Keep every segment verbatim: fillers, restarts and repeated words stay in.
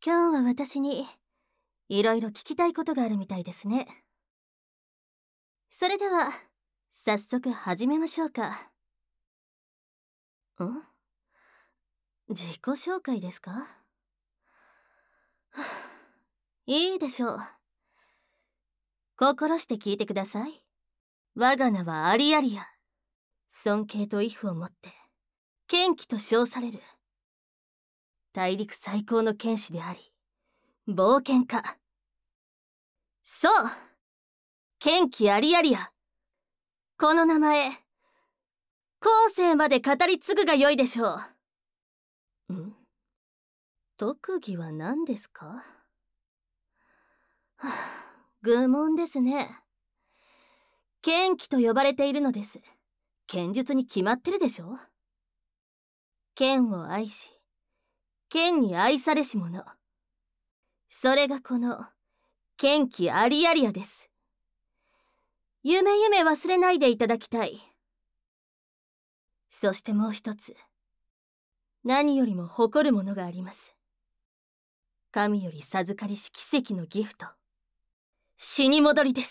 今日は私にいろいろ聞きたいことがあるみたいですね。それでは早速始めましょうか。ん？自己紹介ですか？はあ、いいでしょう。心して聞いてください。我が名はアリアリア。尊敬と威風をもって剣気と称される大陸最高の剣士であり冒険家。そう、剣気アリアリア。この名前後世まで語り継ぐがよいでしょう。ん？特技は何ですか？はあ、愚問ですね。剣気と呼ばれているのです。剣術に決まってるでしょ。剣を愛し剣に愛されし者、それがこの剣気アリアリアです。夢夢忘れないでいただきたい。そしてもう一つ、何よりも誇るものがあります。神より授かりし奇跡のギフト、死に戻りです。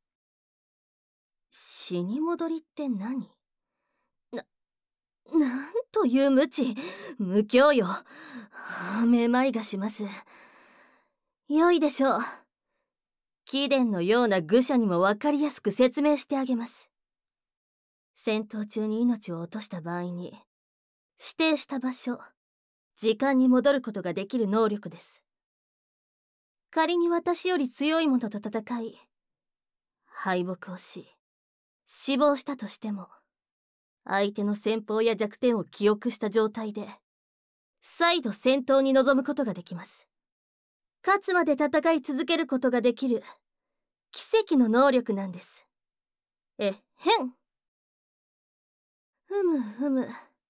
死に戻りって何？な、なんという無知、無教養。めまいがします。よいでしょう。貴殿のような愚者にも分かりやすく説明してあげます。戦闘中に命を落とした場合に、指定した場所、時間に戻ることができる能力です。仮に私より強い者と戦い、敗北をし、死亡したとしても、相手の戦法や弱点を記憶した状態で、再度戦闘に臨むことができます。勝つまで戦い続けることができる、奇跡の能力なんです。えっへん。ふむふむ。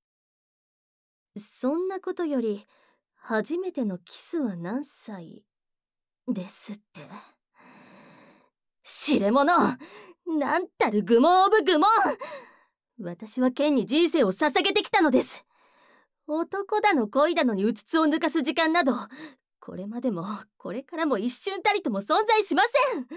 そんなことより、初めてのキスは何歳ですって。知れ者、なんたる愚問オブ愚問。私は剣に人生を捧げてきたのです。男だの恋だのにうつつを抜かす時間など、これまでもこれからも一瞬たりとも存在しません。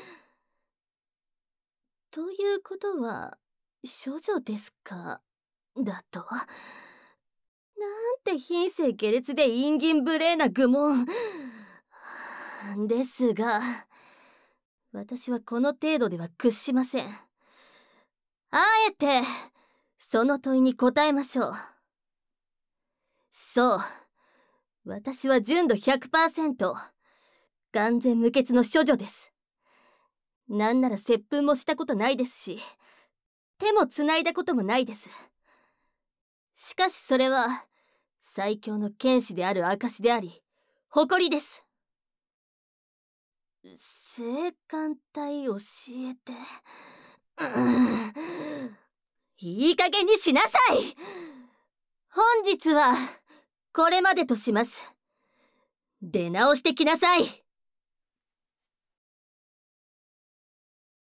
ということは処女ですか？だと？なんて品性下劣で陰銀無礼な愚問。ですが、私はこの程度では屈しません。あえてその問いに答えましょう。そう、私は純度 ひゃくパーセント 完全無欠の処女です。なんなら接吻もしたことないですし、手もつないだこともないです。しかしそれは最強の剣士である証であり誇りです。性感帯教えて。いい加減にしなさい。本日はこれまでとします。出直してきなさい。